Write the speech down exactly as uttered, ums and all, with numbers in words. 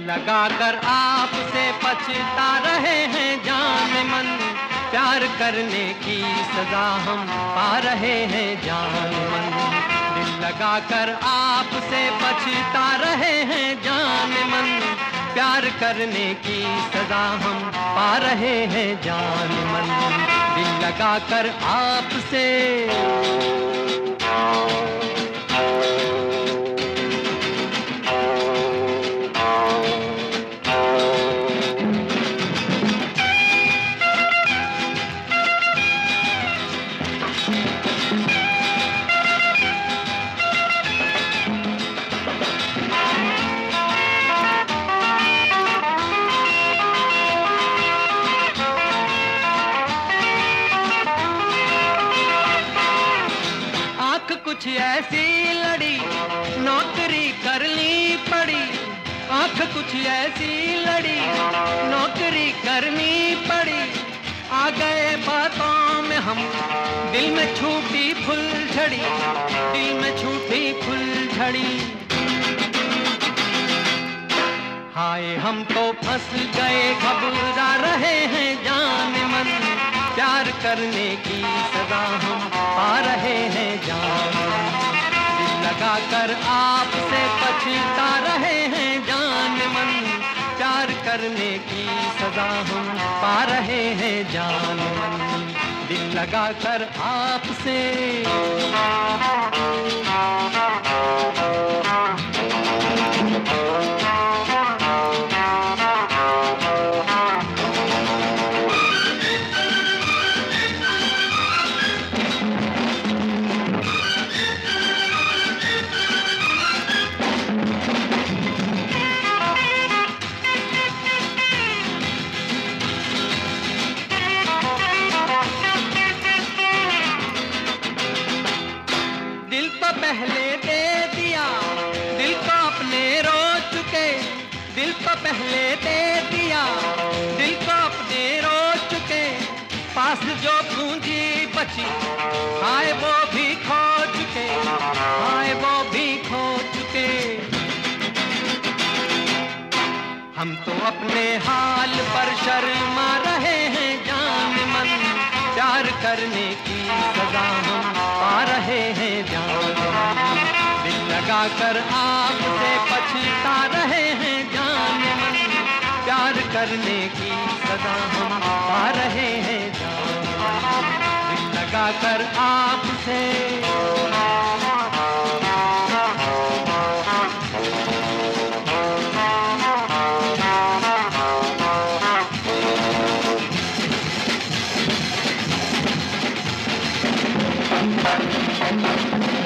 लगाकर आपसे पछता रहे हैं जान मन, प्यार करने की सजा हम पा रहे हैं जान मन। दिल लगाकर आपसे पछता रहे हैं जान मन, प्यार करने की सजा हम पा रहे हैं जान मन। दिल लगाकर आपसे कुछ ऐसी लड़ी नौकरी करनी पड़ी, आंख कुछ ऐसी लड़ी नौकरी करनी पड़ी। आ गए बातों में हम, दिल में छूटी फुलझड़ी, दिल में छूटी फुलझड़ी। हाय हम तो फंस गए घबरा रहे हैं जान मन, प्यार करने की सजा हम पा रहे हैं जान मन। दिल लगाकर आपसे पछता रहे हैं जान मन, प्यार करने की सजा हम पा रहे हैं जान मन। दिल लगाकर आपसे पहले दे दिया, दिल को अपने रो चुके। दिल को पहले दे दिया, दिल को अपने रो चुके। पास जो पूंजी बची, हाय वो भी खो चुके, हाय वो भी खो चुके। हम तो अपने हाल पर शर्मा रहे हैं जान मन, प्यार करने की सजा हम पा रहे हैं जान मन। दिल लगाकर आपसे पछता रहे हैं जान मन, प्यार करने की सजा हम पा रहे हैं जान मन। दिल लगाकर आपसे Thank you.